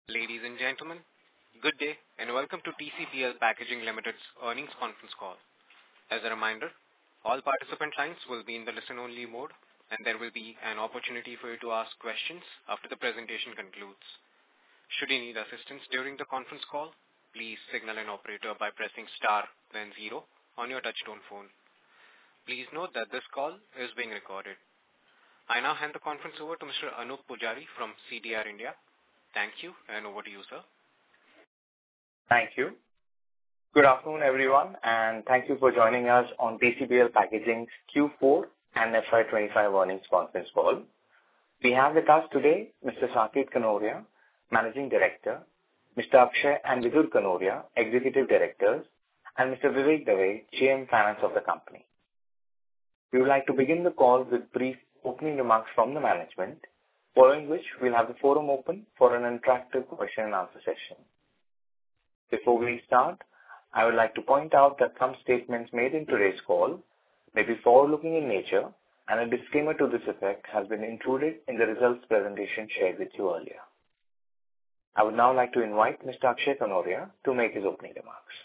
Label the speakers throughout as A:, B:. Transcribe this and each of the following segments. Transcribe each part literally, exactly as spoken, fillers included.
A: Ladies and gentlemen, good day and welcome to T C P L Packaging Limited's earnings conference call. As a reminder, all participant lines will be in the listen-only mode, and there will be an opportunity for you to ask questions after the presentation concludes. Should you need assistance during the conference call, please signal an operator by pressing star then zero on your touchtone phone. Please note that this call is being recorded. I now hand the conference over to Mister Anup Pujari from C D R India. Thank you, and over to you, sir.
B: Thank you. Good afternoon, everyone, and thank you for joining us on T C P L Packaging's Q four and F Y twenty-five earnings conference call. We have with us today Mister Saket Kanoria, Managing Director, Mister Akshay and Vidur Kanoria, Executive Directors, and Mister Vivek Dave, G M Finance of the company. We would like to begin the call with brief opening remarks from the management, following which we'll have the forum open for an interactive question and answer session. Before we start, I would like to point out that some statements made in today's call may be forward-looking in nature, and a disclaimer to this effect has been included in the results presentation shared with you earlier. I would now like to invite Mister Akshay Kanoria to make his opening remarks.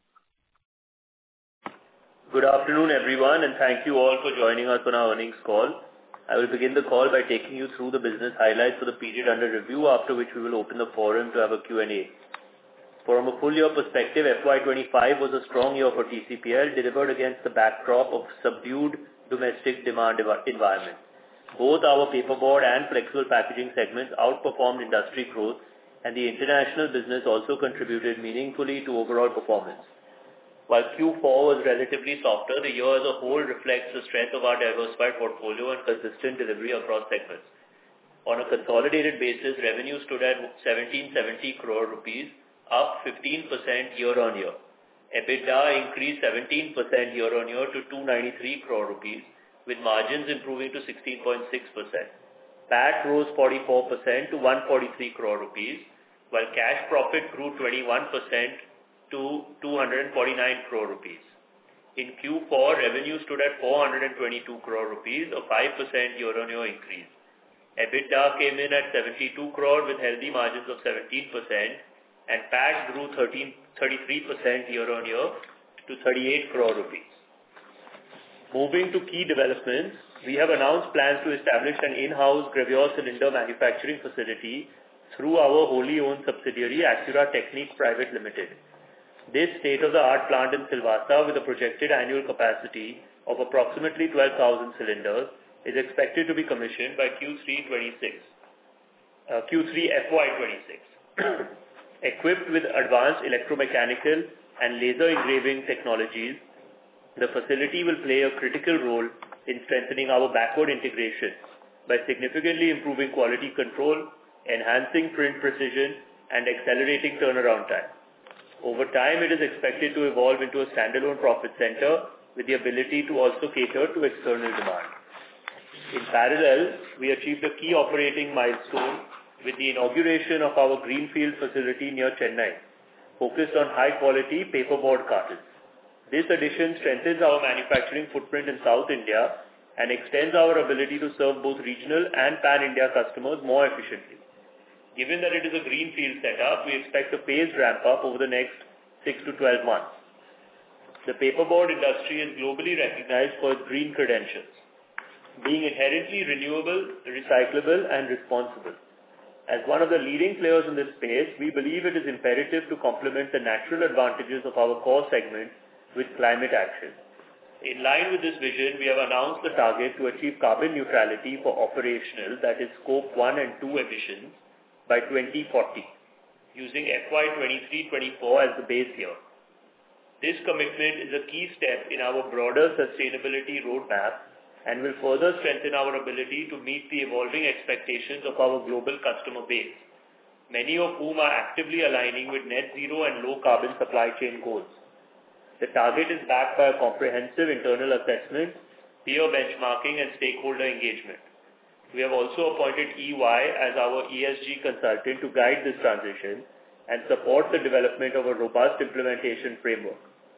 C: Good afternoon, everyone, and thank you all for joining us on our earnings call. I will begin the call by taking you through the business highlights for the period under review, after which we will open the forum to have a Q and A. From a full year perspective, F Y twenty-five was a strong year for T C P L, delivered against the backdrop of subdued domestic demand environment. Both our paperboard and flexible packaging segments outperformed industry growth, and the international business also contributed meaningfully to overall performance. While Q four was relatively softer, the year as a whole reflects the strength of our diversified portfolio and consistent delivery across segments. On a consolidated basis, revenue stood at one thousand seven hundred seventy crore rupees, up fifteen percent year-on-year. EBITDA increased seventeen percent year-on-year to two hundred ninety-three crore rupees, with margins improving to sixteen point six percent. P A T rose forty-four percent to one hundred forty-three crore rupees, while cash profit grew twenty-one percent to two hundred forty-nine crore rupees. In Q four, revenue stood at four hundred twenty-two crore rupees, a five percent year-on-year increase. EBITDA came in at seventy-two crore with healthy margins of seventeen percent, and P A T grew thirty-three percent year-on-year to thirty-eight crore rupees. Moving to key developments, we have announced plans to establish an in-house gravure cylinder manufacturing facility through our wholly owned subsidiary, Acura Technique Private Limited. This state-of-the-art plant in Silvassa, with a projected annual capacity of approximately twelve thousand cylinders, is expected to be commissioned by Q three twenty-six, uh, Q three F Y twenty-six. Equipped with advanced electromechanical and laser engraving technologies, the facility will play a critical role in strengthening our backward integration by significantly improving quality control, enhancing print precision, and accelerating turnaround time. Over time, it is expected to evolve into a standalone profit center with the ability to also cater to external demand. In parallel, we achieved a key operating milestone with the inauguration of our greenfield facility near Chennai, focused on high-quality paperboard cartons. This addition strengthens our manufacturing footprint in South India and extends our ability to serve both regional and pan-India customers more efficiently. Given that it is a greenfield setup, we expect a phased ramp-up over the next six to twelve months. The paperboard industry is globally recognized for its green credentials, being inherently renewable, recyclable, and responsible. As one of the leading players in this space, we believe it is imperative to complement the natural advantages of our core segment with climate action. In line with this vision, we have announced the target to achieve carbon neutrality for operational, that is scope one and two emissions, by twenty forty, using F Y twenty-three twenty-four as the base year. This commitment is a key step in our broader sustainability roadmap and will further strengthen our ability to meet the evolving expectations of our global customer base, many of whom are actively aligning with net zero and low carbon supply chain goals. The target is backed by a comprehensive internal assessment, peer benchmarking, and stakeholder engagement. We have also appointed E Y as our E S G consultant to guide this transition and support the development of a robust implementation framework.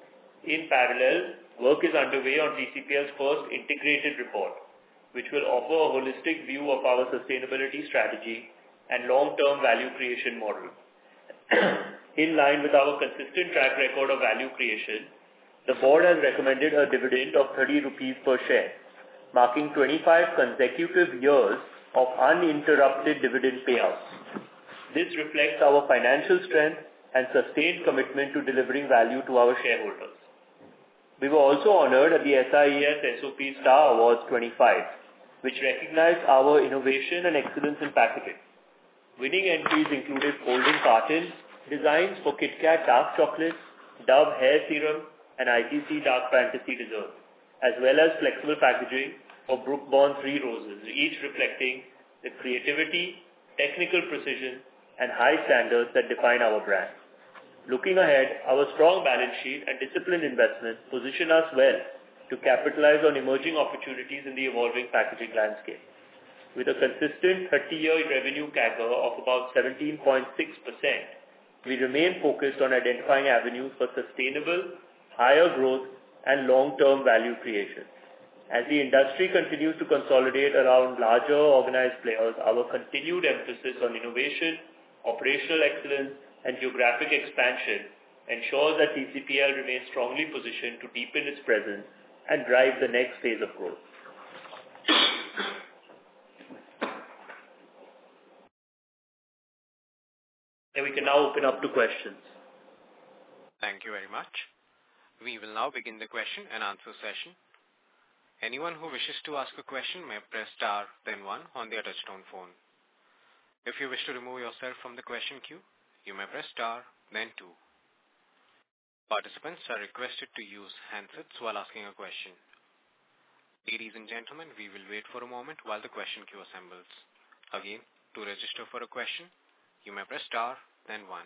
C: In parallel, work is underway on T C P L's first integrated report, which will offer a holistic view of our sustainability strategy and long-term value creation model. In line with our consistent track record of value creation, the board has recommended a dividend of thirty rupees per share, marking twenty-five consecutive years of uninterrupted dividend payouts. This reflects our financial strength and sustained commitment to delivering value to our shareholders. We were also honored at the S I E S S O P Star Awards twenty-five, which recognized our innovation and excellence in packaging. Winning entries included folding cartons, designs for KitKat dark chocolate, Dove hair serum, and I T C dark fantasy dessert, as well as flexible packaging for Brook Bond Three Roses, each reflecting the creativity, technical precision, and high standards that define our brand. Looking ahead, our strong balance sheet and disciplined investments position us well to capitalize on emerging opportunities in the evolving packaging landscape. With a consistent thirty-year revenue C A G R of about seventeen point six percent, we remain focused on identifying avenues for sustainable, higher growth, and long-term value creation. As the industry continues to consolidate around larger organized players, our continued emphasis on innovation, operational excellence, and geographic expansion ensures that T C P L remains strongly positioned to deepen its presence and drive the next phase of growth. And we can now open up to questions.
A: Thank you very much. We will now begin the question and answer session. Anyone who wishes to ask a question may press star then one on their touchtone phone. If you wish to remove yourself from the question queue, you may press star then two. Participants are requested to use handsets while asking a question. Ladies and gentlemen, we will wait for a moment while the question queue assembles. Again, to register for a question, you may press star then one.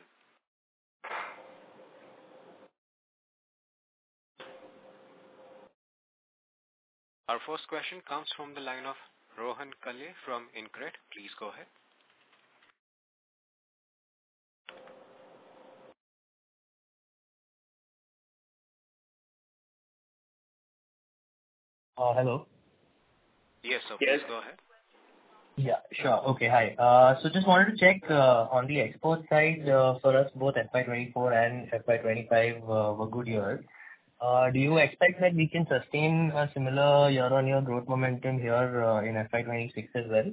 A: Our first question comes from the line of Rohan Kalye from InCred. Please go ahead.
D: Uh, hello.
A: Yes, sir.
C: Yes.
A: Please go ahead.
D: Yeah, sure. Okay, hi. Uh, so just wanted to check uh, on the export side uh, for us, both F Y twenty-four and F Y twenty-five uh, were good years. Uh, do you expect that we can sustain a similar year-on-year growth momentum here uh, in F Y twenty-six as well?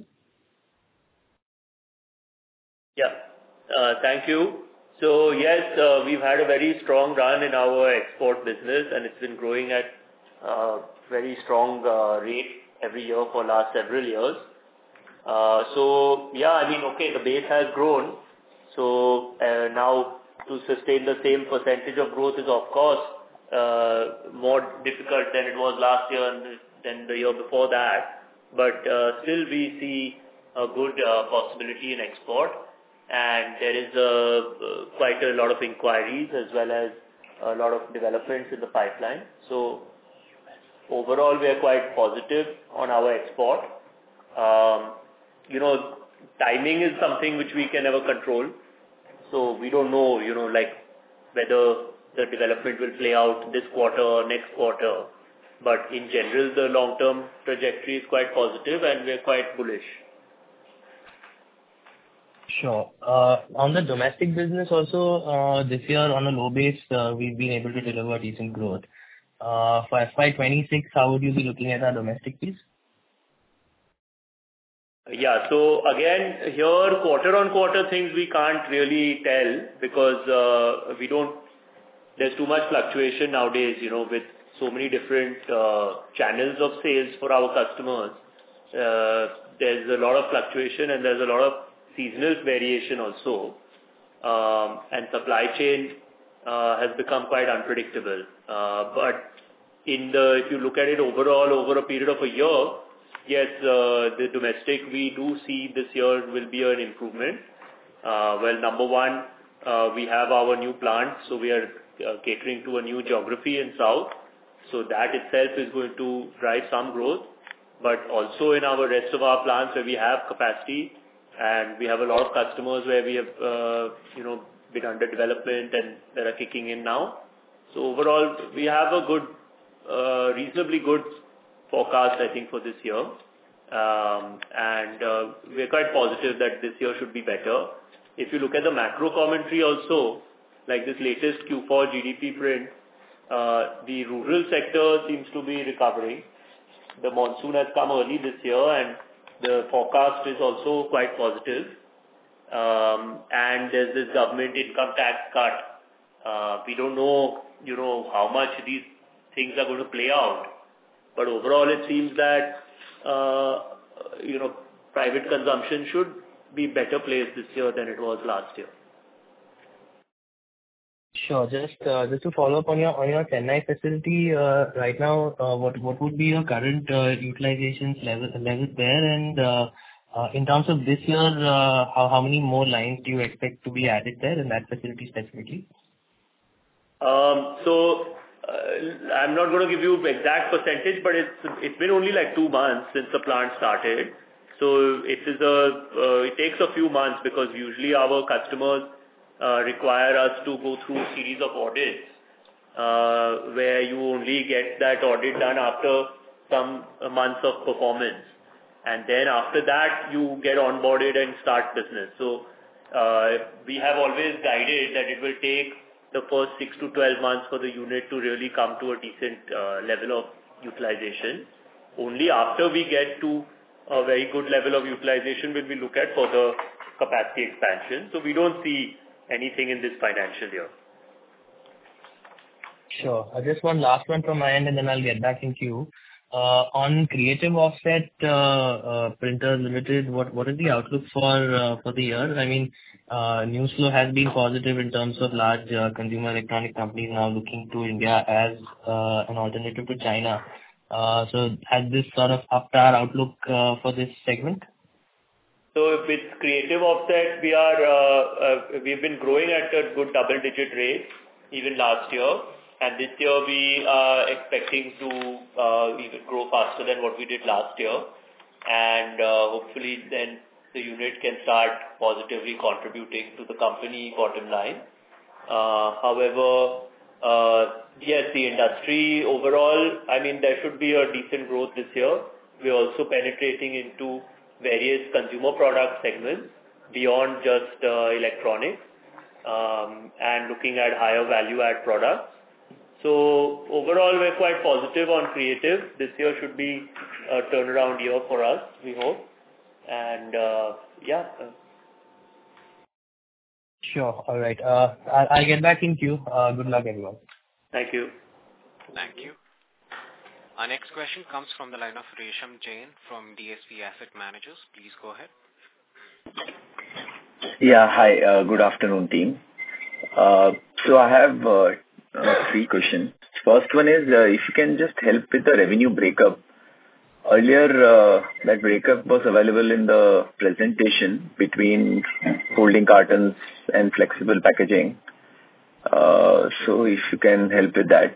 C: Yeah, uh, thank you. So yes, uh, we've had a very strong run in our export business, and it's been growing at uh, very strong uh, rate every year for last several years. Uh, so yeah, I mean, okay, the base has grown. So uh, now to sustain the same percentage of growth is of course uh, more difficult than it was last year and than the year before that. But uh, still we see a good uh, possibility in export, and there is uh, uh, quite a lot of inquiries as well as a lot of developments in the pipeline. So overall, we are quite positive on our export. Um, you know, timing is something which we can never control. So we don't know, you know, like whether the development will play out this quarter or next quarter. But in general, the long-term trajectory is quite positive and we're quite bullish.
D: Sure. Uh, on the domestic business also, uh, this year on a low base, uh, we've been able to deliver decent growth. Uh, for F Y twenty-six, how would you be looking at our domestic piece?
C: Yeah, so again, here quarter-on-quarter things we can't really tell because uh, we don't, there's too much fluctuation nowadays, you know, with so many different uh, channels of sales for our customers. Uh, there's a lot of fluctuation and there's a lot of seasonal variation also. Um, and supply chain uh, has become quite unpredictable. Uh, but in the, if you look at it overall over a period of a year, yes, uh, the domestic we do see this year will be an improvement. Uh, well, number one, uh, we have our new plant, so we are uh, catering to a new geography in South. So that itself is going to drive some growth. But also in our rest of our plants where we have capacity and we have a lot of customers where we have, uh, you know, been under development and that are kicking in now. So overall, we have a good, uh, reasonably good forecast, I think, for this year. Um, and uh, we're quite positive that this year should be better. If you look at the macro commentary also, like this latest Q four G D P print, uh, the rural sector seems to be recovering. The monsoon has come early this year and the forecast is also quite positive. Um, and there's this government income tax cut. Uh, we don't know, you know, how much these things are going to play out. But overall, it seems that, uh, you know, private consumption should be better placed this year than it was last year.
D: Sure. Just uh, just to follow up on your on your Chennai facility, uh, right now, uh, what what would be your current uh, utilizations level levels there? And uh, uh, in terms of this year, uh, how how many more lines do you expect to be added there in that facility specifically?
C: Um, so uh, I'm not going to give you exact percentage, but it's it's been only like two months since the plant started. So it is a uh, it takes a few months because usually our customers Uh, require us to go through a series of audits uh, where you only get that audit done after some uh, months of performance. And then after that, you get onboarded and start business. So uh, we have always guided that it will take the first six to twelve months for the unit to really come to a decent uh, level of utilization. Only after we get to a very good level of utilization will we look at further capacity expansion. So we don't see anything in this financial year.
D: Sure. Uh, just one last one from my end, and then I'll get back in queue. Uh, on Creative Offset uh, uh, Printers Limited, what what is the outlook for uh, for the year? I mean, uh, news flow has been positive in terms of large uh, consumer electronic companies now looking to India as uh, an alternative to China. Uh, so has this sort of upped our outlook uh, for this segment?
C: So with Creative Offset, we are uh, uh, we've been growing at a good double-digit rate even last year, and this year we are expecting to uh, even grow faster than what we did last year, and uh, hopefully then the unit can start positively contributing to the company bottom line. Uh, however, uh, yes, the industry overall, I mean, there should be a decent growth this year. We're also penetrating into various consumer product segments beyond just uh, electronics um, and looking at higher value add products. So overall, we're quite positive on Creative. This year should be a turnaround year for us, we hope. And uh, yeah.
D: Sure. All right. Uh, I'll, I'll get back in queue. Uh, good luck, everyone.
C: Thank you.
A: Thank you. Our next question comes from the line of Resham Jain from D S P Asset Managers. Please go ahead.
E: Yeah, hi. Uh, good afternoon, team. Uh, so I have uh, uh, three questions. First one is, uh, if you can just help with the revenue breakup. Earlier, uh, that breakup was available in the presentation between folding cartons and flexible packaging. Uh, so if you can help with that.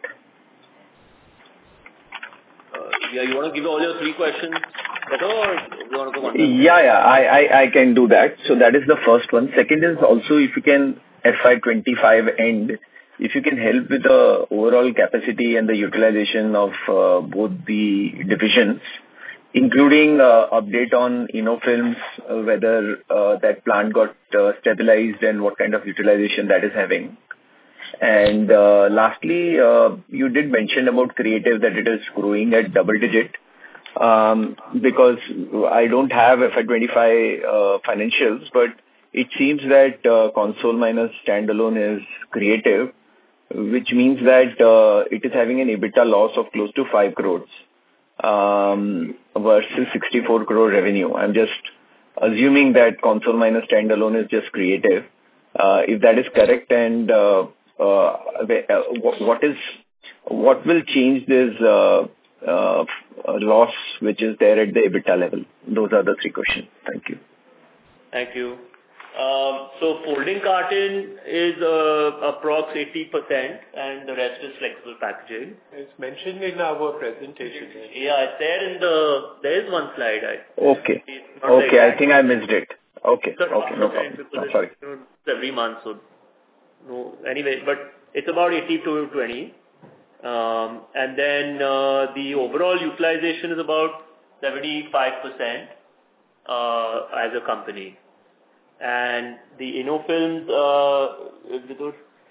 C: Yeah, you want to give all your three questions, or you want to go one?
E: Yeah, yeah, I, I, I can do that. So that is the first one. Second is also if you can F Y twenty-five end, if you can help with the overall capacity and the utilization of uh, both the divisions, including uh, update on InnoFilms, uh, whether uh, that plant got uh, stabilized and what kind of utilization that is having. And uh, lastly, uh, you did mention about Creative that it is growing at double digit. Um, because I don't have F Y twenty-five uh, financials, but it seems that uh, console minus standalone is Creative, which means that uh, it is having an EBITDA loss of close to five crores um, versus sixty-four crore revenue. I'm just assuming that console minus standalone is just Creative. Uh, if that is correct, and uh, uh, what is what will change this uh, uh, loss which is there at the EBITDA level? Those are the three questions. Thank you.
C: Thank you. Um, so folding carton is uh, approx eighty percent and the rest is flexible packaging.
F: It's mentioned in our presentation.
C: Yeah, it's there in the, there is one slide. I,
E: okay. Okay, I think I missed it. Okay,
C: so
E: okay, no problem. No, sorry.
C: It's every month, so no, anyway, but it's about eighty to twenty. Um, and then uh, the overall utilization is about seventy-five percent uh, as a company. And the InnoFilms, uh,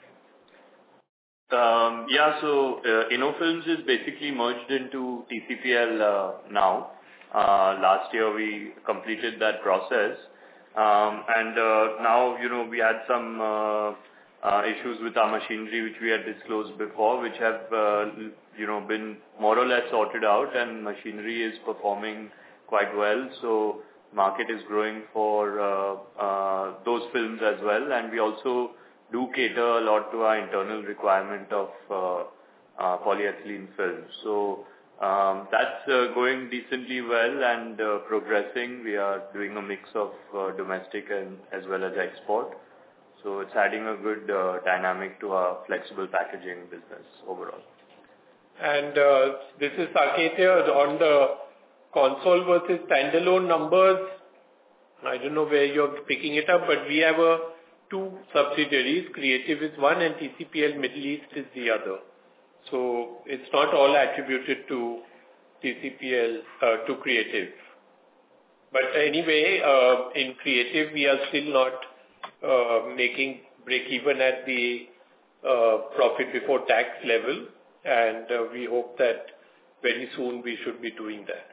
C: um, yeah, so uh, InnoFilms is basically merged into T C P L uh, now. Uh, last year we completed that process. Um, and uh, now, you know, we had some uh, uh, issues with our machinery which we had disclosed before, which have, uh, you know, been more or less sorted out, and machinery is performing quite well. So market is growing for uh, uh, those films as well. And we also do cater a lot to our internal requirement of uh, uh, polyethylene films. So um, that's uh, going decently well and uh, progressing. We are doing a mix of uh, domestic and as well as export. So it's adding a good uh, dynamic to our flexible packaging business overall.
F: And uh, this is Saket here on the console versus standalone numbers. I don't know where you're picking it up, but we have a two subsidiaries. Creative is one and T C P L Middle East is the other. So it's not all attributed to T C P L, uh, to Creative. But anyway, uh, in Creative, we are still not uh, making break even at the uh, profit before tax level. And uh, we hope that very soon we should be doing that.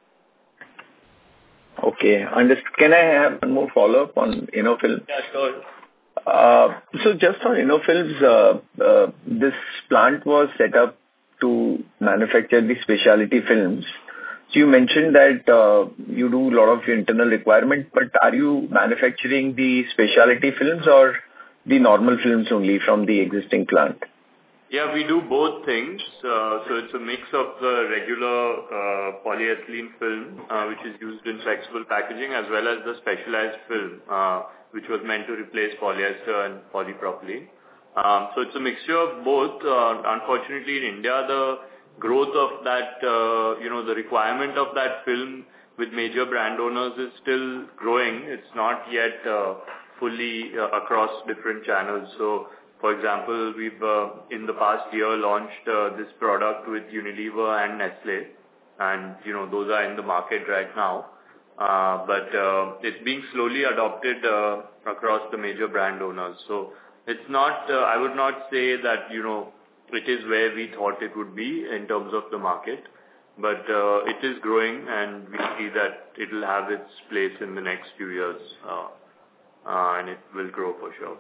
E: Okay, understood. Can I have one more follow-up on InnoFilms?
C: Yeah, sure.
E: Uh, so just on InnoFilms, uh, uh, this plant was set up to manufacture the specialty films. So you mentioned that uh, you do a lot of internal requirement, but are you manufacturing the specialty films or the normal films only from the existing plant?
C: Yeah, we do both things. Uh, so it's a mix of the regular uh, polyethylene film, uh, which is used in flexible packaging, as well as the specialized film, uh, which was meant to replace polyester and polypropylene. Um, so it's a mixture of both. Uh, unfortunately, in India, the growth of that, uh, you know, the requirement of that film with major brand owners is still growing. It's not yet uh, fully uh, across different channels. So, for example, we've uh, in the past year launched uh, this product with Unilever and Nestle, and you know those are in the market right now. Uh, but uh, it's being slowly adopted uh, across the major brand owners. So it's not. Uh, I would not say that you know it is where we thought it would be in terms of the market, but uh, it is growing, and we see that it will have its place in the next few years, uh, uh, and it will grow for sure.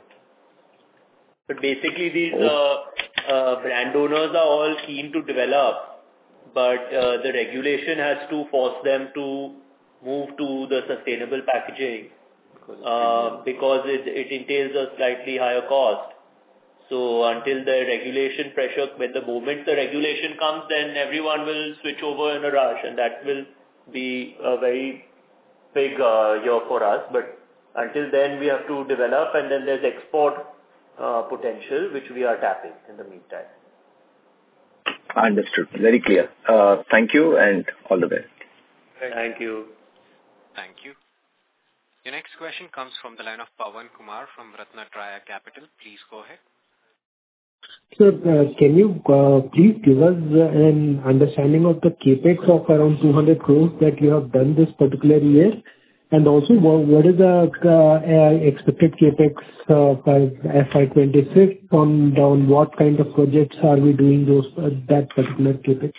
C: But basically, these uh, uh, brand owners are all keen to develop, but uh, the regulation has to force them to move to the sustainable packaging uh, because it, it entails a slightly higher cost. So until the regulation pressure, when the moment the regulation comes, then everyone will switch over in a rush, and that will be a very big uh, year for us. But until then, we have to develop, and then there's export Uh, potential, which we are tapping in the meantime.
E: Understood. Very clear. Uh, thank you and all the best.
C: Thank you.
A: Thank you. Your next question comes from the line of Pawan Kumar from Ratnatraya Capital. Please go ahead.
G: Sir, uh, can you uh, please give us uh, an understanding of the capex of around two hundred crores that you have done this particular year? And also, what is the uh, expected capex uh, by F Y twenty-six? On down, what kind of projects are we doing those uh, that particular capex?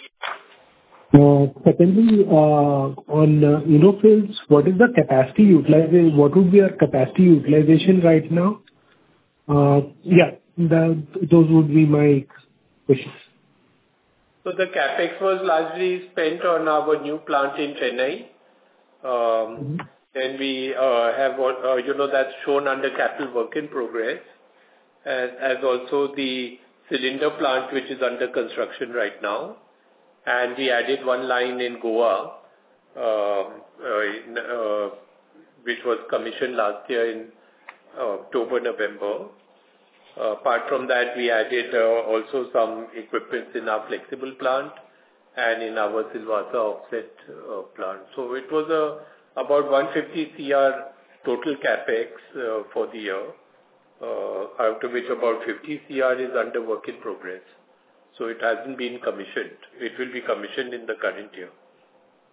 G: Uh, secondly, uh, on uh, InnoFilms, what is the capacity utilization? What would be our capacity utilization right now? Uh, yeah, the, those would be my questions.
F: So the capex was largely spent on our new plant in Chennai. Um, mm-hmm. Then we uh, have, uh, you know, that's shown under capital work in progress, as, as also the cylinder plant, which is under construction right now. And we added one line in Goa, uh, uh, in, uh, which was commissioned last year in uh, October, November. Uh, apart from that, we added uh, also some equipment in our flexible plant and in our Silvassa offset uh, plant. So it was a about one hundred fifty crore total capex uh, for the year, uh, out of which about fifty crore is under work in progress. So it hasn't been commissioned. It will be commissioned in the current year.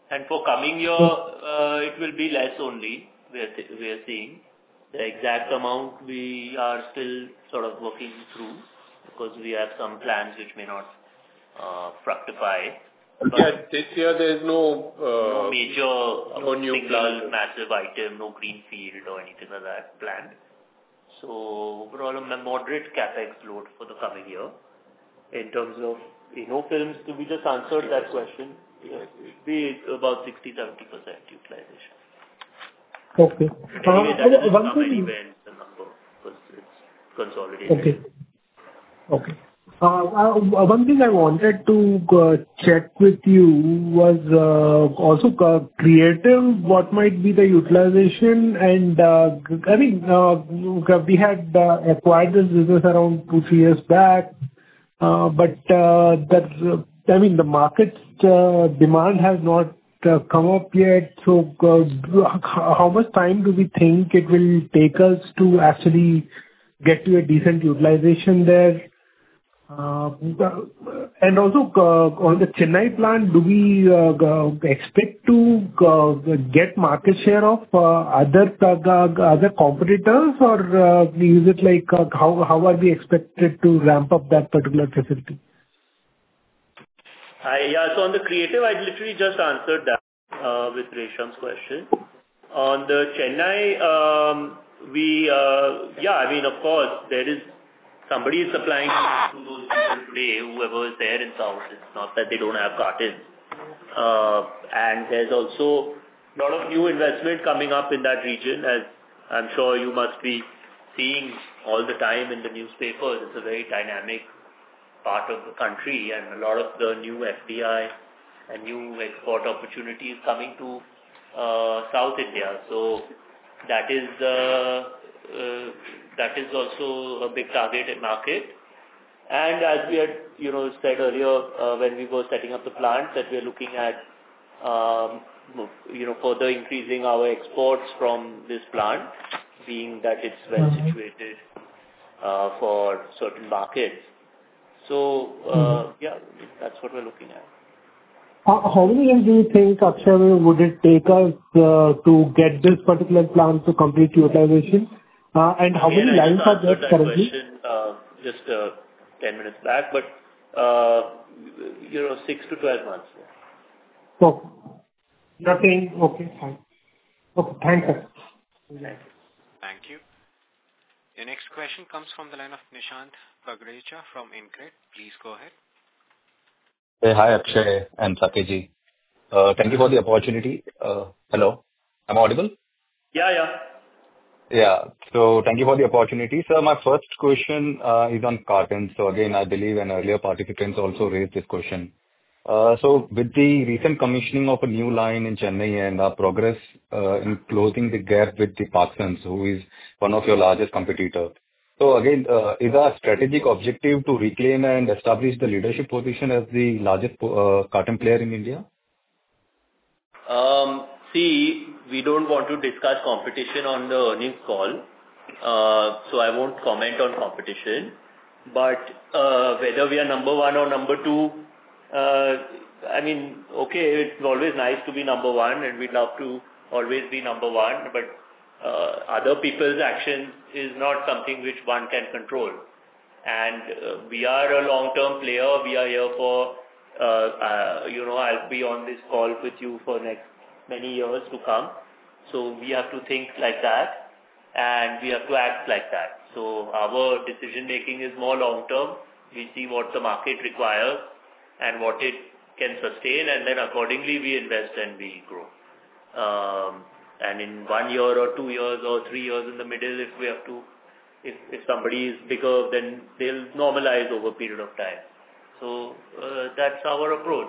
C: And for coming year, uh, it will be less only, we are, th- we are seeing. The exact amount we are still sort of working through because we have some plans which may not uh, fructify.
F: But yeah, this year there is no, uh,
C: no major
F: no new
C: single
F: plan.
C: massive item, no greenfield or anything like that planned. So overall, a moderate capex load for the coming year. In terms of Inno-Films, to we just answered that question, it will be about sixty to seventy percent utilization.
G: Okay.
C: Anyway,
G: Uh,
C: that doesn't
G: one
C: come
G: thing-
C: anywhere in the number because it's consolidated.
G: Okay. Okay. Uh, uh, One thing I wanted to uh, check with you was uh, also uh, creative, what might be the utilization and, uh, I mean, uh, we had uh, acquired this business around two, three years back, uh, but uh, that, uh, I mean, the market uh, demand has not uh, come up yet. So, uh, how much time do we think it will take us to actually get to a decent utilization there? Uh, And also, uh, on the Chennai plant, do we uh, g- expect to uh, get market share of uh, other uh, g- other competitors, or uh, is it like uh, how how are we expected to ramp up that particular facility?
C: I, yeah, so on the creative, I literally just answered that uh, with Resham's question. On the Chennai, um, we, uh, yeah, I mean, of course, there is somebody is supplying to those people today, whoever is there in South. It's not that they don't have cartons. Uh, and there's also a lot of new investment coming up in that region, as I'm sure you must be seeing all the time in the newspapers. It's a very dynamic part of the country, and a lot of the new F D I and new export opportunities coming to uh, South India. So that is uh, uh, that is also a big targeted market. And as we had, you know, said earlier uh, when we were setting up the plant, that we are looking at, um, you know, further increasing our exports from this plant, being that it's well situated uh, for certain markets. So, uh, yeah, that's what we're looking at.
G: How how many years do you think, Akshay, would it take us uh, to get this particular plant to complete utilization? Uh, And how
C: Again,
G: many
C: I
G: lines
C: just
G: are
C: answered
G: there
C: that
G: currently?
C: question uh, just uh, ten minutes back, but, uh, you know, six to twelve months.
G: Okay. Nothing. Okay, fine. Okay, thanks, sir.
C: Thank you.
A: Thank you. Your next question comes from the line of Nishant Pagrecha from InCred. Please go ahead.
H: Hey, hi, Akshay and Sakesh. Uh, Thank you for the opportunity. Uh, Hello, am I audible?
C: Yeah, yeah.
H: Yeah. So thank you for the opportunity. Sir, my first question uh, is on cartons. So again, I believe an earlier participants also raised this question. Uh, So with the recent commissioning of a new line in Chennai and our progress uh, in closing the gap with the Parksons, who is one of your largest competitor. So again, uh, is our strategic objective to reclaim and establish the leadership position as the largest uh, carton player in India?
C: Um, see, we don't want to discuss competition on the earnings call, uh, so I won't comment on competition. But uh, whether we are number one or number two, uh, I mean, okay, it's always nice to be number one, and we'd love to always be number one, but uh, other people's actions is not something which one can control. And uh, we are a long-term player. We are here for, uh, uh, you know, I'll be on this call with you for next many years to come. So we have to think like that, and we have to act like that. So our decision-making is more long-term. We see what the market requires and what it can sustain, and then accordingly we invest and we grow. Um, and in one year or two years or three years in the middle, if we have to, if, if somebody is bigger, then they'll normalize over a period of time. So uh, that's our approach.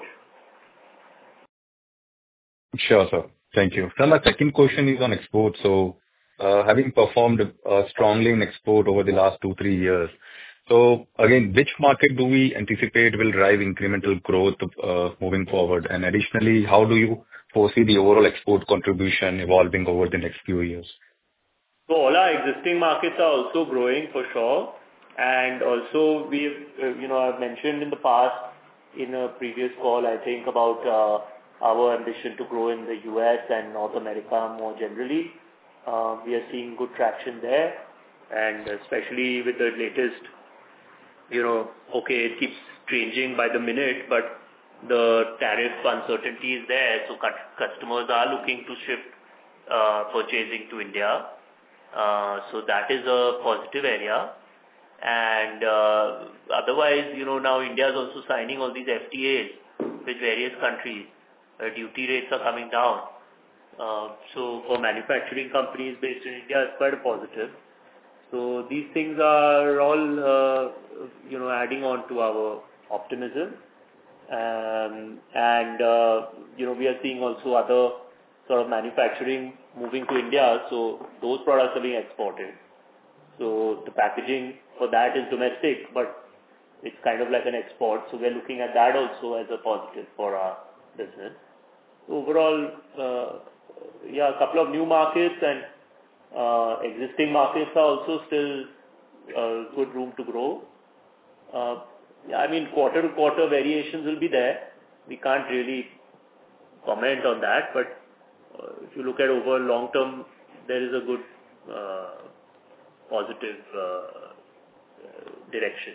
H: Sure, sir. Thank you. Sir, my second question is on export. So, uh, having performed uh, strongly in export over the last two, three years, so again, which market do we anticipate will drive incremental growth uh, moving forward? And additionally, how do you foresee the overall export contribution evolving over the next few years?
C: So all our existing markets are also growing for sure. And also we've, uh, you know, I've mentioned in the past, in a previous call, I think about uh, our ambition to grow in the U S and North America more generally. Uh, we are seeing good traction there, and especially with the latest, you know, okay, it keeps changing by the minute, but the tariff uncertainty is there, so customers are looking to shift uh, purchasing to India. Uh, so that is a positive area. And uh, otherwise, you know, now India is also signing all these F T As with various countries. Uh, duty rates are coming down. Uh, so for manufacturing companies based in India, it's quite a positive. So these things are all, uh, you know, adding on to our optimism. Um, and, uh, you know, we are seeing also other sort of manufacturing moving to India. So those products are being exported. So the packaging for that is domestic, but it's kind of like an export. So we're looking at that also as a positive for our business. Overall, uh, yeah, a couple of new markets and uh, existing markets are also still uh, good room to grow. Uh, yeah, I mean, quarter to quarter variations will be there. We can't really comment on that, but uh, if you look at over long term, there is a good uh, positive uh, direction.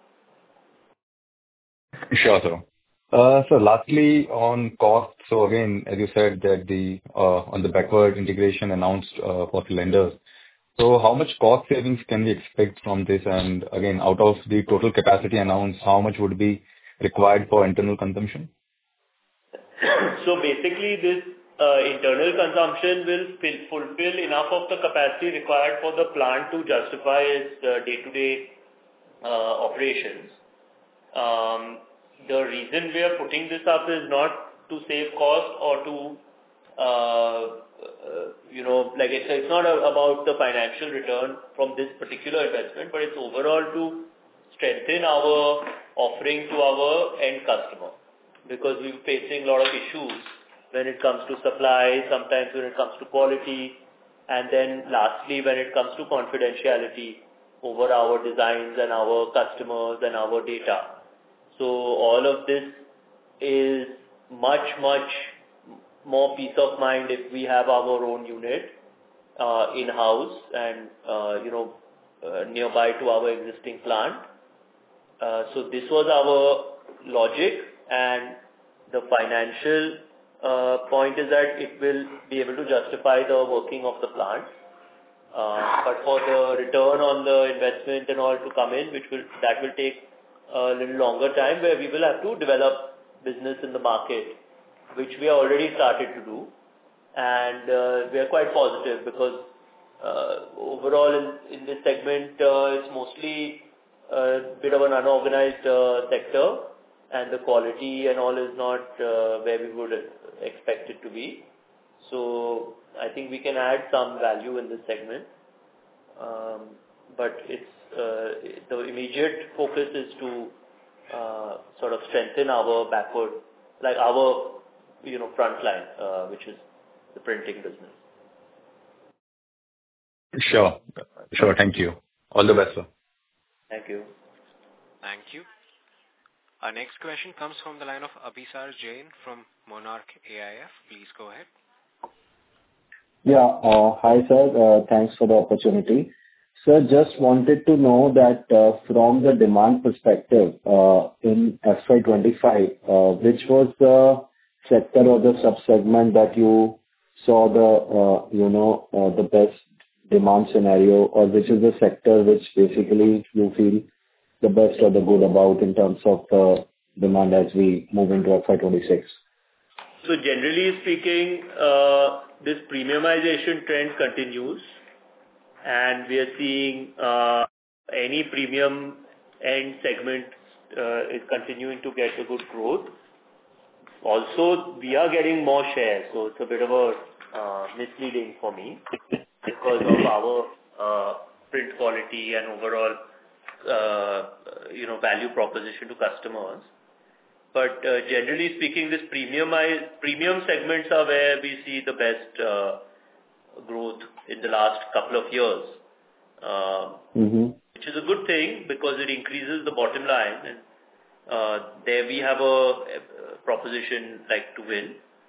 H: Sure, sir. Uh, so lastly, on cost, so again, as you said, that the uh, on the backward integration announced uh, for cylinders. So how much cost savings can we expect from this? And again, out of the total capacity announced, how much would be required for internal consumption?
C: So basically, this uh, internal consumption will fill, fulfill enough of the capacity required for the plant to justify its uh, day-to-day uh, operations. Um, the reason we are putting this up is not to save cost or to uh, uh, you know, like it's, it's not a, about the financial return from this particular investment, but it's overall to strengthen our offering to our end customer, because we're facing a lot of issues when it comes to supply, sometimes when it comes to quality, and then lastly when it comes to confidentiality over our designs and our customers and our data. So all of this is much, much more peace of mind if we have our own unit uh, in-house and, uh, you know, uh, nearby to our existing plant. Uh, so this was our logic, and the financial uh, point is that it will be able to justify the working of the plant. Uh, but for the return on the investment and all to come in, which will that will take a little longer time, where we will have to develop business in the market, which we have already started to do. And uh, we are quite positive because uh, overall in, in this segment, uh, it's mostly a bit of an unorganized uh, sector, and the quality and all is not uh, where we would expect it to be. So I think we can add some value in this segment. Um, but it's uh, the immediate focus is to uh, sort of strengthen our backward, like our, you know, front line, uh, which is the printing business.
H: Sure. Sure. Thank you. All the best, sir.
C: Thank you.
A: Thank you. Our next question comes from the line of Abhisar Jain from Monarch A I F. Please go ahead.
I: Yeah. Uh, hi, sir. Uh, thanks for the opportunity. Sir, just wanted to know that uh, from the demand perspective, uh, in F Y twenty-five, uh, which was the sector or the sub-segment that you saw the, uh, you know, uh, the best demand scenario, or which is the sector which basically you feel the best or the good about in terms of the demand as we move into F Y twenty-six?
C: So generally speaking, uh, this premiumization trend continues, and we are seeing uh, any premium end segment uh, is continuing to get a good growth. Also, we are getting more shares, so it's a bit of a uh, misleading for me because of our uh, print quality and overall, uh, you know, value proposition to customers. But uh, generally speaking, this premium premium segments are where we see the best uh, growth in the last couple of years, uh, mm-hmm. which is a good thing because it increases the bottom line, and uh, there we have a, a proposition like to win.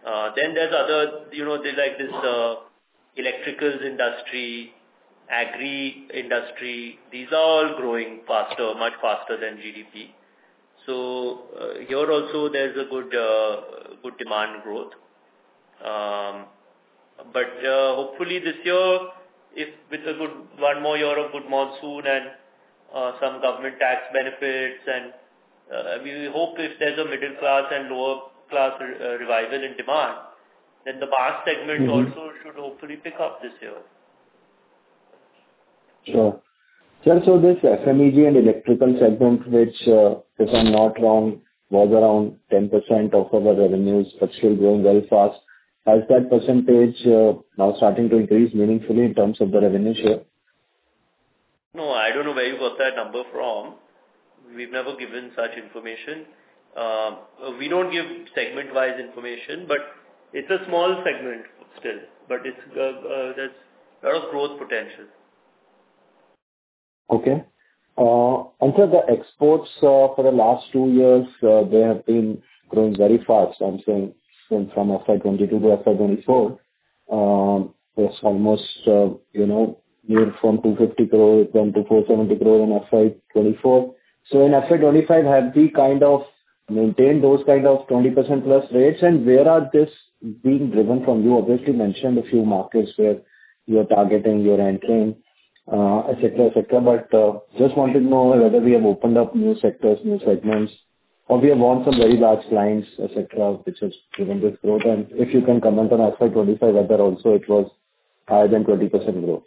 C: Uh, then there's other, you know, there's like this uh, electricals industry, agri industry. These are all growing faster, much faster than G D P. So uh, here also there's a good uh, good demand growth. Um, but uh, hopefully this year, if with a good one more year of good monsoon and uh, some government tax benefits, and uh, we hope if there's a middle class and lower class uh, revival in demand, then the mass segment mm-hmm. also should hopefully pick up this year.
I: Sure. Sir, so this F M E G and electrical segment, which, uh, if I'm not wrong, was around ten percent of our revenues, but still growing very fast. Has that percentage uh, now starting to increase meaningfully in terms of the revenue share?
C: No, I don't know where you got that number from. We've never given such information. Uh, we don't give segment-wise information, but it's a small segment still. But it's uh, uh, there's a lot of growth potential.
I: Okay. Uh, and so the exports uh, for the last two years, uh, they have been growing very fast. I'm saying from, from F Y twenty-two to F Y twenty-four, um, it's almost, uh, you know, near from two hundred fifty crore, it went to four hundred seventy crore in F Y twenty-four. So in F Y twenty-five, have we kind of maintained those kind of twenty percent plus rates? And where are this being driven from? You obviously mentioned a few markets where you're targeting, you're entering, uh, et cetera, et cetera. But uh, just wanted to know whether we have opened up new sectors, new segments, or we have won some very large clients, et cetera, which has driven this growth. And if you can comment on F Y twenty-five, whether also it was higher than twenty percent growth.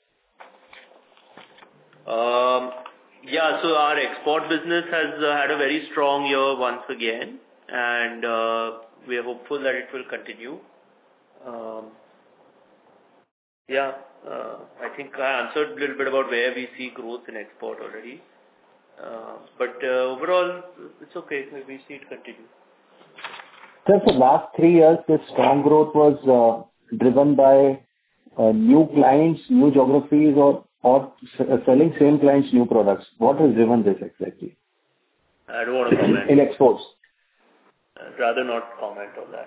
C: Um, yeah, so our export business has uh, had a very strong year once again, and uh, we are hopeful that it will continue. Um, yeah, uh, I think I answered a little bit about where we see growth in export already. Uh, but uh, overall, it's okay. We see it continue.
I: Sir, for the last three years, this strong growth was uh, driven by uh, new clients, new geographies, or or selling same clients new products. What has driven this exactly?
C: I don't want to comment.
I: In exports?
C: I'd rather not comment on that.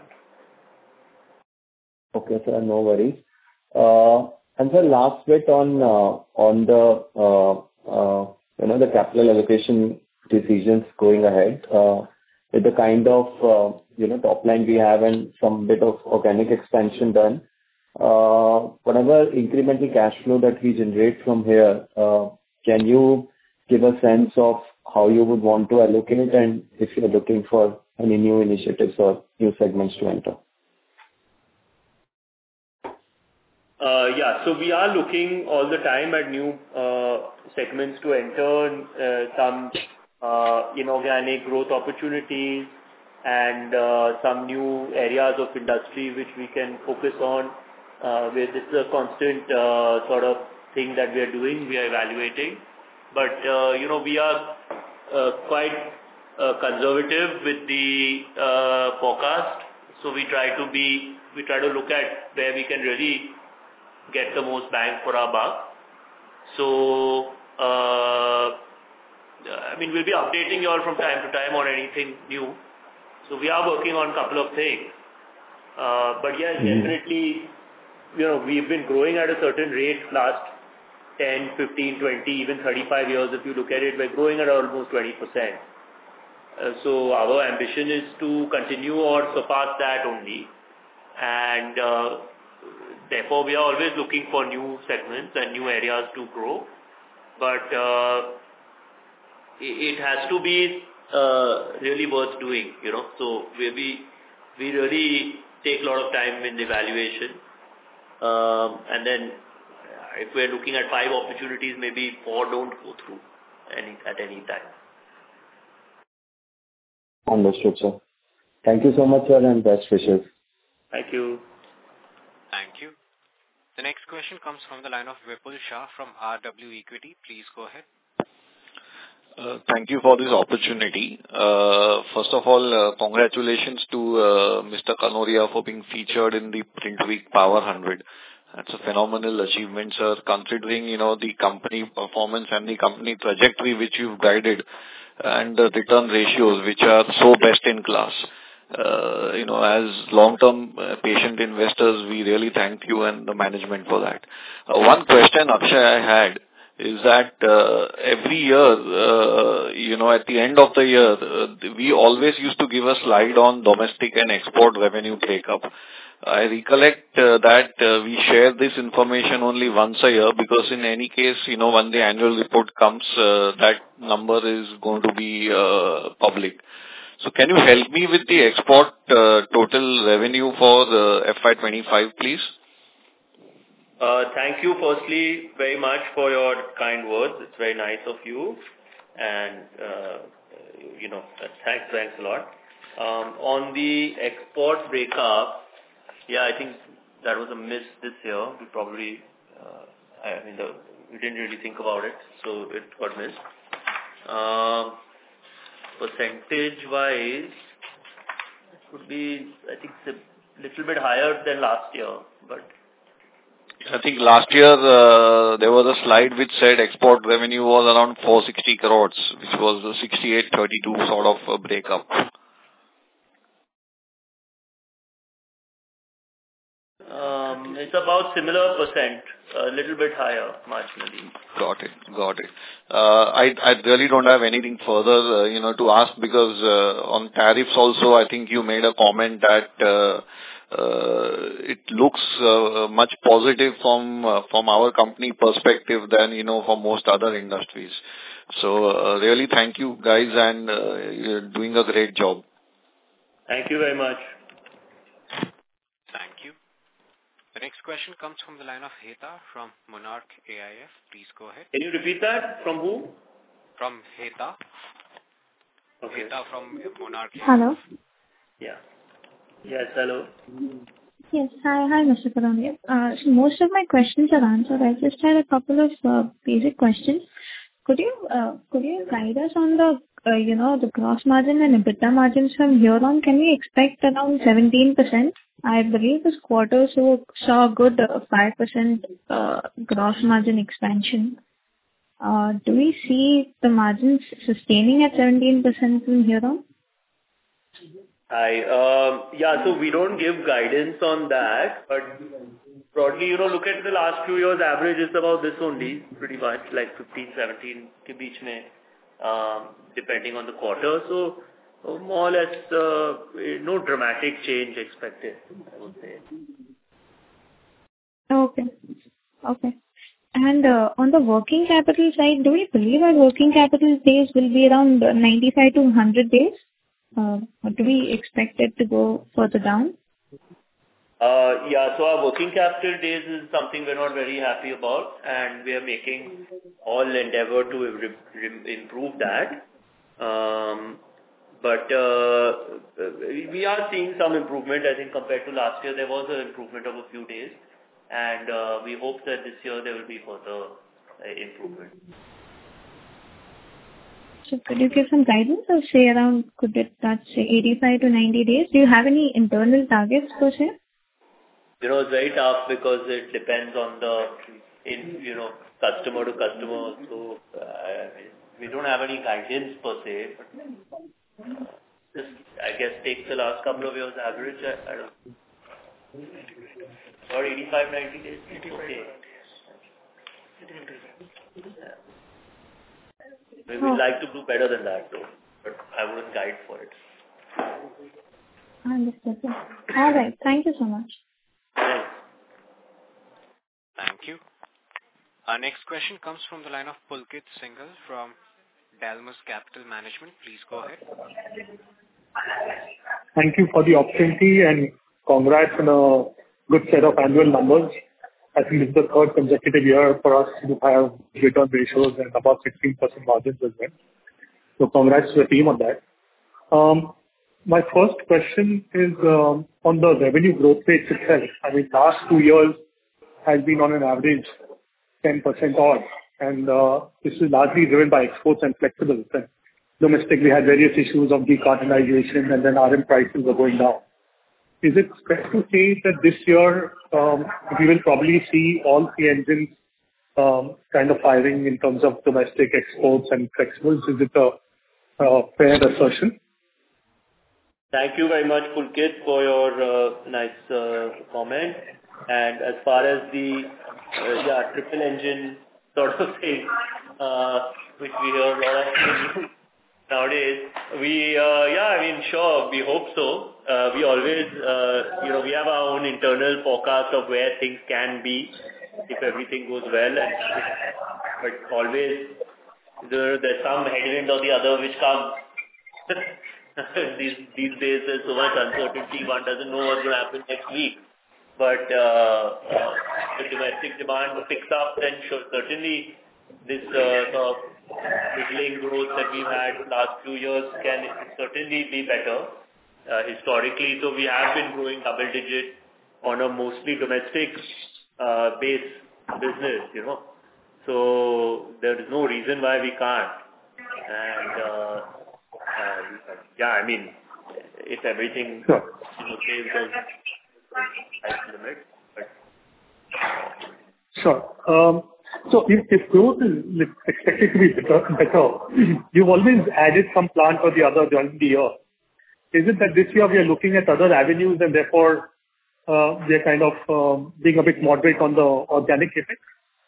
I: Okay, sir, no worries. Uh, and sir, last bit on uh, on the uh, uh, you know the capital allocation decisions going ahead. Uh, with the kind of uh, you know top line we have and some bit of organic expansion done. Uh, whatever incremental cash flow that we generate from here, uh, can you give a sense of how you would want to allocate and if you're looking for any new initiatives or new segments to enter?
C: Uh, yeah, so we are looking all the time at new uh, segments to enter, uh, some uh, inorganic growth opportunities and uh, some new areas of industry which we can focus on. Uh, where this is a constant uh, sort of thing that we are doing, we are evaluating. But, uh, you know, we are uh, quite uh, conservative with the uh, forecast. So we try to be, we try to look at where we can really get the most bang for our buck. So, uh, I mean, we'll be updating you all from time to time on anything new. So we are working on a couple of things. Uh, but yes, mm-hmm. definitely, you know, we've been growing at a certain rate last ten, fifteen, twenty, even thirty-five years. If you look at it, we're growing at almost twenty percent. Uh, so our ambition is to continue or surpass that only. And uh, therefore, we are always looking for new segments and new areas to grow. But uh, it, it has to be uh, really worth doing, you know. So we, we, we really take a lot of time in the evaluation. Um, and then uh, if we're looking at five opportunities, maybe four don't go through any at any time.
I: Understood, sir. Thank you so much, sir, and best wishes.
C: Thank you.
A: Thank you. The next question comes from the line of Vipul Shah from R W Equity. Please go ahead.
J: Uh, thank you for this opportunity. Uh, first of all, uh, congratulations to uh, Mister Kanoria for being featured in the Print Week Power one hundred. That's a phenomenal achievement, sir, considering, you know, the company performance and the company trajectory which you've guided and the return ratios which are so best in class. Uh, you know, as long-term uh, patient investors, we really thank you and the management for that. Uh, one question, Akshay, I had is that uh, every year, uh, you know, at the end of the year, uh, we always used to give a slide on domestic and export revenue breakup. I recollect uh, that uh, we share this information only once a year because in any case, you know, when the annual report comes, uh, that number is going to be uh, public. So can you help me with the export uh, total revenue for the F Y twenty-five, please?
C: Uh, thank you, firstly, very much for your kind words. It's very nice of you. And, uh, you know, thanks, thanks a lot. Um, on the export breakup, yeah, I think that was a miss this year. We probably, uh, I mean, the, we didn't really think about it, so it got missed. Um, percentage-wise, it would be, I think, it's a little bit higher than last year, but
J: I think last year uh, there was a slide which said export revenue was around four hundred sixty crores, which was a sixty-eight thirty-two sort of a breakup.
C: Um, it's about similar percent, a little bit higher, marginally.
J: Got it, got it. Uh, I I really don't have anything further, uh, you know, to ask because uh, on tariffs also, I think you made a comment that uh, uh, it looks uh, much positive from uh, from our company perspective than, you know, for most other industries. So uh, really thank you guys and uh, you're doing a great job.
C: Thank you very much.
A: Thank you. The next question comes from the line of Heta from Monarch A I F. Please go ahead.
C: Can you repeat that? From who?
A: From Heta.
C: Okay.
A: Heta from Monarch A I F.
K: Hello.
C: Yeah. Yes, hello.
K: Yes, hi, hi, Mister Kanoria. Uh, so most of my questions are answered. I just had a couple of uh, basic questions. Could you uh, could you guide us on the uh, you know the gross margin and EBITDA margins from here on? Can we expect around seventeen percent? I believe this quarter so saw a good uh, five percent uh, gross margin expansion. Uh, do we see the margins sustaining at seventeen percent from here on?
C: Hi. Um, yeah, so we don't give guidance on that, but broadly, you know, look at the last few years average, it's about this only, pretty much, like fifteen, seventeen ke beech mein, um, depending on the quarter. So, uh, more or less, uh, no dramatic change expected, I would say.
K: Okay. Okay. And uh, on the working capital side, do we believe our working capital days will be around ninety-five to one hundred days? Uh, or do we expect it to go further down?
C: Uh, yeah, so our working capital days is something we're not very happy about, and we are making all endeavor to re- re- improve that. Um, but uh, we are seeing some improvement. I think compared to last year, there was an improvement of a few days, and uh, we hope that this year there will be further uh, improvement.
K: So could you give some guidance or say around, could it touch say eighty-five to ninety days? Do you have any internal targets per se?
C: You know, it's very tough because it depends on the, in, you know, customer to customer. So, uh, we don't have any guidance per se, but uh, just, I guess, take the last couple of years average, I, I don't know. Or eighty-five, ninety days? Okay. Yeah. We would like to do better than that, though, but I wouldn't guide for it.
K: Understood. All right. Thank you so much.
C: Thanks.
A: Thank you. Our next question comes from the line of Pulkit Singhal from Dalmus Capital Management. Please go ahead.
L: Thank you for the opportunity and congrats on a good set of annual numbers. I think this is the third consecutive year for us to have return ratios and about sixteen percent margins as well. So congrats to the team on that. Um, my first question is um, on the revenue growth rate itself. I mean, last two years has been on an average ten percent odd, and uh, this is largely driven by exports and flexibles. And domestic, we had various issues of decarbonization, and then R M prices were going down. Is it fair to say that this year um, we will probably see all three engines um, kind of firing in terms of domestic exports and flexibles? Is it a, a fair assertion?
C: Thank you very much, Pulkit, for your uh, nice uh, comment. And as far as the uh, yeah triple engine sort of thing, uh, which we hear a lot of nowadays, we uh, yeah, I mean, sure, we hope so. Uh, we always, uh, you know, we have our own internal forecast of where things can be if everything goes well, and but always there, there's some headwind or the other which comes. these these days there's so much uncertainty, one doesn't know what's going to happen next week. But uh, uh, the domestic demand picks up, then sure, certainly this uh, sort of middling growth that we've had last few years can certainly be better uh, historically. So we have been growing double digit on a mostly domestic uh, base business, you know. So there is no reason why we can't. And uh, uh, yeah, I mean, if everything
L: sure.
C: you know, stays as limit. But...
L: Sure. Um, so if, if growth is expected to be better, better, you've always added some plant or the other during the year. Is it that this year we are looking at other avenues and therefore uh, we are kind of uh, being a bit moderate on the organic capex?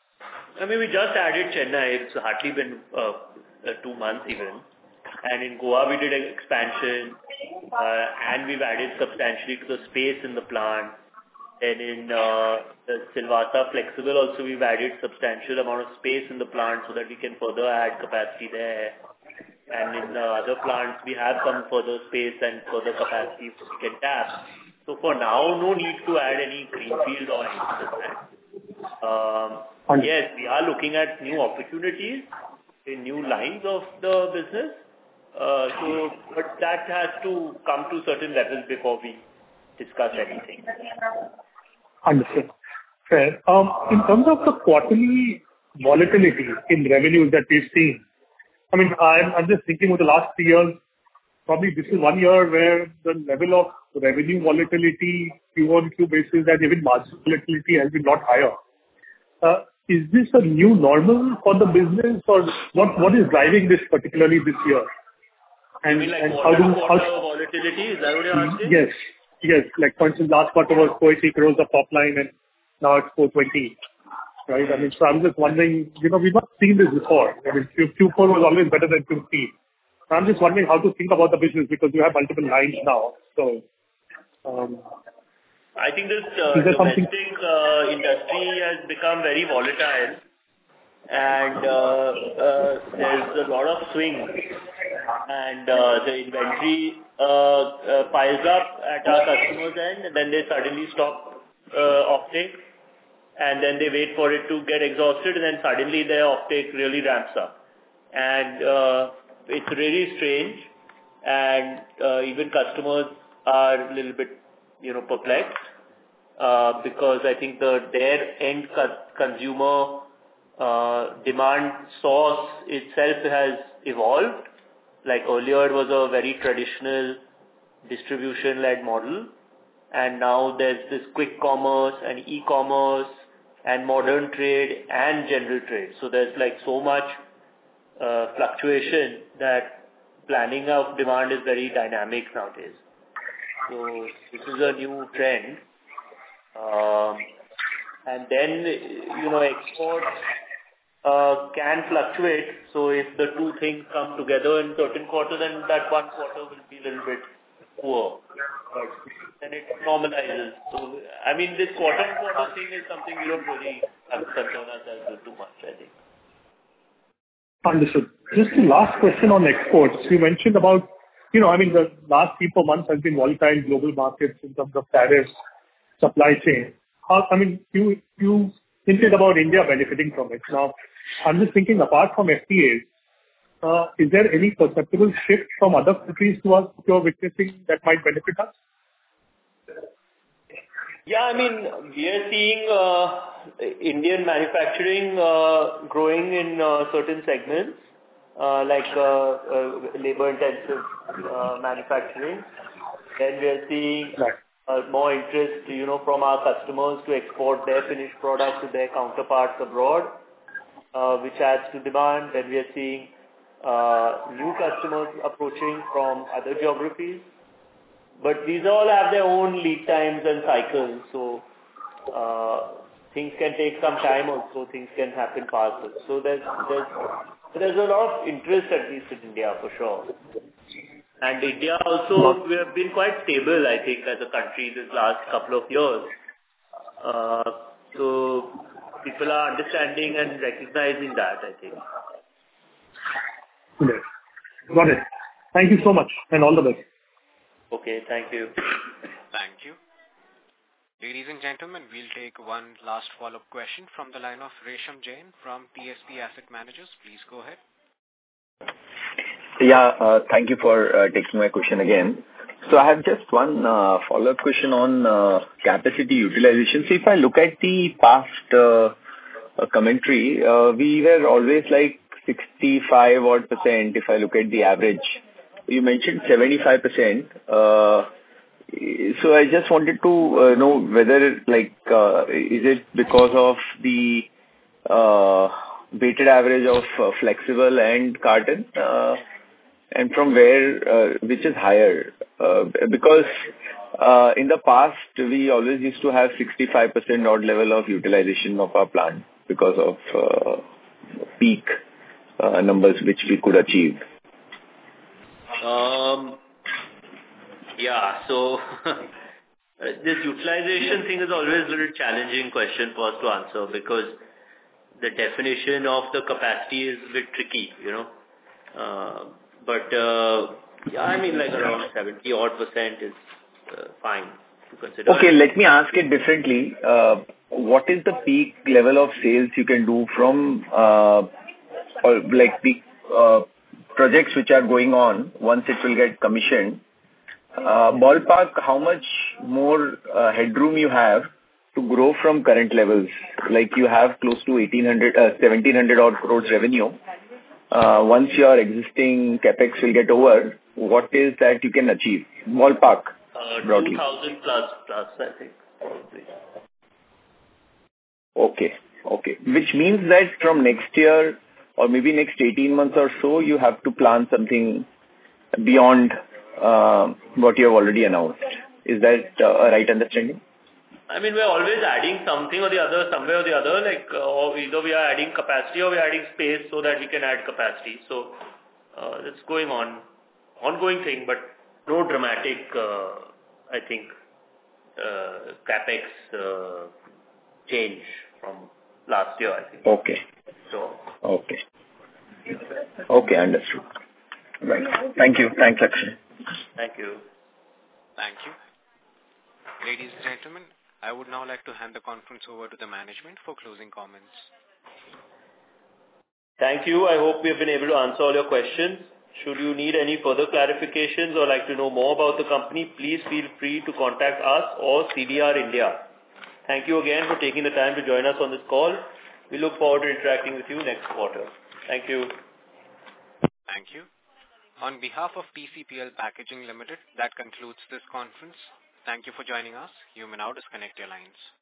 C: I mean, we just added Chennai. It's hardly been uh, uh, two months even. And in Goa, we did an expansion, uh, and we've added substantially to the space in the plant. And in uh, the Silvassa Flexible also, we've added substantial amount of space in the plant so that we can further add capacity there. And in uh, other plants, we have some further space and further capacity we can tap. So for now, no need to add any greenfield or anything. Um, yes, we are looking at new opportunities in new lines of the business. Uh, so, but that has to come to certain levels before we discuss anything.
L: Understood. Fair. Um, in terms of the quarterly volatility in revenues that we've seen, I mean, I'm, I'm just thinking of the last three years, probably this is one year where the level of revenue volatility, Q on Q basis, and even margin volatility has been a lot higher. Uh, is this a new normal for the business, or what, what is driving this particularly this year? And,
C: you mean like
L: and
C: quarter
L: how do
C: quarter
L: how,
C: volatility? Is that what you're asking?
L: Yes, yes. Like for instance, last quarter was four hundred eighty crores of top line, and now it's four hundred twenty. Right? I mean, so I'm just wondering. You know, we've not seen this before. I mean, Q four was always better than Q three. I'm just wondering how to think about the business because you have multiple lines now. So, um,
C: I think this uh, domestic uh, industry has become very volatile, and uh, uh, there's a lot of swing. And uh, the inventory uh, uh, piles up at our customers' end, and then they suddenly stop uh, offtake, and then they wait for it to get exhausted, and then suddenly their offtake really ramps up. And uh, it's really strange, and uh, even customers are a little bit, you know, perplexed uh, because I think the their end co- consumer uh, demand source itself has evolved. Like earlier, it was a very traditional distribution-led model, and now there's this quick commerce and e-commerce and modern trade and general trade. So there's like so much uh, fluctuation that planning of demand is very dynamic nowadays. So this is a new trend. Um, and then, you know, exports Uh, can fluctuate. So if the two things come together in certain quarter, then that one quarter will be a little bit poor. But then it normalizes. So, I mean, this quarter-on-quarter thing is something we don't really have to concern ourselves with too much, I think.
L: Understood. Just the last question on exports. You mentioned about, you know, I mean, the last three, four months has been volatile global markets in terms of tariffs, supply chain. How, I mean, you, you hinted about India benefiting from it. Now, I'm just thinking, apart from F T As, uh, is there any perceptible shift from other countries to us you're witnessing that might benefit us?
C: Yeah, I mean, we are seeing uh, Indian manufacturing uh, growing in uh, certain segments, uh, like uh, uh, labor-intensive uh, manufacturing. Then we are seeing uh, more interest, you know, from our customers to export their finished products to their counterparts abroad, uh, which adds to demand. Then we are seeing uh, new customers approaching from other geographies. But these all have their own lead times and cycles, so uh, things can take some time also, things can happen faster. So there's, there's, there's a lot of interest, at least in India, for sure. And India also, we have been quite stable, I think, as a country this last couple of years. Uh, so people are understanding and recognizing that, I think.
L: Yes. Got it. Thank you so much, and all the best.
C: Okay, thank you.
A: Thank you. Ladies and gentlemen, we'll take one last follow-up question from the line of Resham Jain from T S P Asset Managers. Please go ahead.
E: Yeah, uh, thank you for uh, taking my question again. So I have just one uh, follow-up question on uh, capacity utilization. So if I look at the past uh, uh, commentary, uh, we were always like sixty-five odd percent if I look at the average. You mentioned seventy-five percent. Uh, so I just wanted to uh, know whether like uh, is it because of the uh, weighted average of uh, flexible and carton? Uh, and from where, uh, which is higher? Uh, because uh, in the past, we always used to have sixty-five percent odd level of utilization of our plant because of uh, peak uh, numbers which we could achieve.
C: Um, yeah, so this utilization thing is always a little challenging question for us to answer because the definition of the capacity is a bit tricky, you know. Uh, but, uh, yeah, I mean like around seventy odd percent is uh, fine to consider.
E: Okay, let me ask it differently. Uh, what is the peak level of sales you can do from, uh, or like the uh, projects which are going on once it will get commissioned? Uh, ballpark, how much more uh, headroom you have to grow from current levels? Like you have close to eighteen hundred, uh, seventeen hundred odd crores revenue. Uh, once your existing capex will get over, what is that you can achieve? Ballpark,
C: uh,
E: broadly.
C: two thousand plus, plus, I think. Probably.
E: Okay, okay. Which means that from next year or maybe next eighteen months or so, you have to plan something beyond uh, what you have already announced. Is that uh, a right understanding?
C: I mean, we're always adding something or the other, somewhere or the other, like, uh, or either we are adding capacity or we are adding space so that we can add capacity. So, uh, it's going on, ongoing thing, but no dramatic, uh, I think, uh, capex uh, change from last year, I think.
E: Okay.
C: So.
E: Okay. Okay, understood. Right. Thank you. Thanks, Akshay.
C: Thank you.
A: Thank you. Ladies and gentlemen, I would now like to hand the conference over to the management for closing comments.
C: Thank you. I hope we have been able to answer all your questions. Should you need any further clarifications or like to know more about the company, please feel free to contact us or C D R India. Thank you again for taking the time to join us on this call. We look forward to interacting with you next quarter. Thank you.
A: Thank you. On behalf of T C P L Packaging Limited, that concludes this conference. Thank you for joining us. You may now disconnect your lines.